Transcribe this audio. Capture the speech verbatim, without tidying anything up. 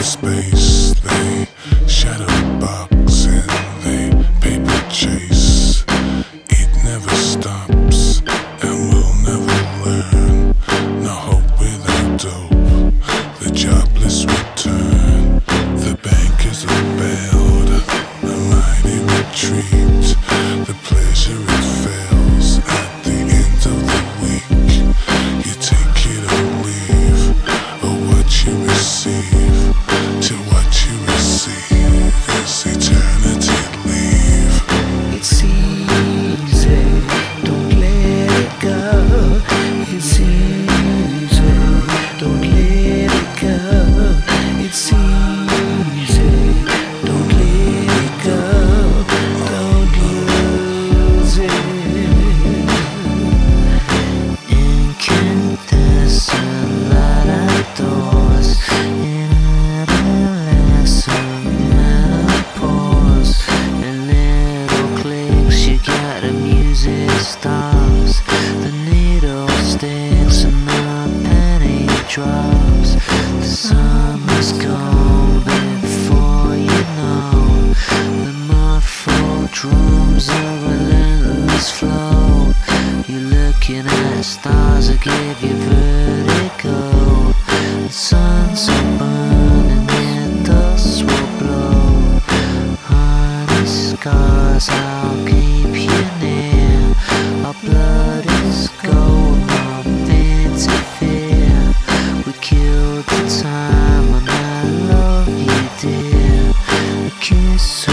space. They shadow box and they paper chase. It never stops and we'll never learn. No hope without dope, the jobless return. The bankers are bailed, a mighty retreat. The pleasure it fails at the end of the week. You take it or leave, or what you receive. To what you receive is eternity leave. It's easy, don't let it go. It's easy, don't let it go. It's easy, don't let it go. Don't lose it. Incandescent light outdoors, in adolescent menopause, and little clicks, you gotta music stops. The needle sticks and the penny drops. The summer's gone before you know. The muffled drums, a relentless flow. You're looking at stars that give you vertigo. The sun's so burning and dust will blow. Honey scars, I'll keep you near. Our blood is gold, nothing to fear. We killed the time and I love you, dear. A kiss